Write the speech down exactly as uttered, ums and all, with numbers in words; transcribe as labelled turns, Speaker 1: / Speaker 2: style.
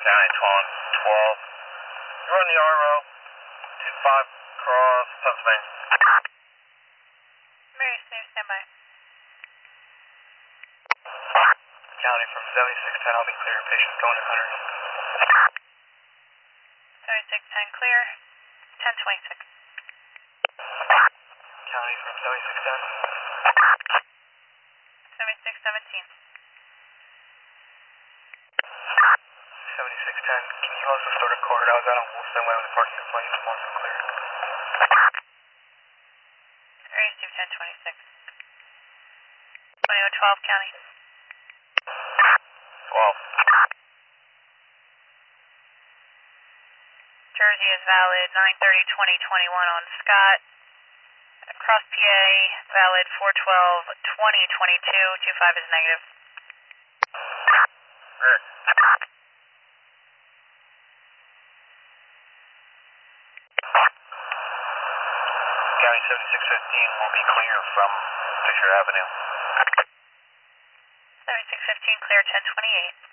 Speaker 1: County twelve. You run the R O, two five cross Pennsylvania.
Speaker 2: Mary, stay standby.
Speaker 1: County from seventy-six ten, I'll be clear. Patient's going to one hundred.
Speaker 2: seventy-six ten clear, ten twenty-six.
Speaker 1: County from seventy-six ten.
Speaker 2: seventy-six seventeen.
Speaker 1: seventy-six ten, can you also start a cord? I was out on Wolfson Way when the parking lot plane just wasn't clear.
Speaker 2: Mary, Steve ten twenty-six. twenty-one twelve County.
Speaker 1: twelve.
Speaker 2: Jersey is valid nine thirty twenty twenty-one on Scott. Cross P A valid four twelve twenty twenty-two. two five is negative.
Speaker 1: Rick. County seventy-six fifteen will be clear from Fisher Avenue.
Speaker 2: seventy-six fifteen clear ten twenty-eight.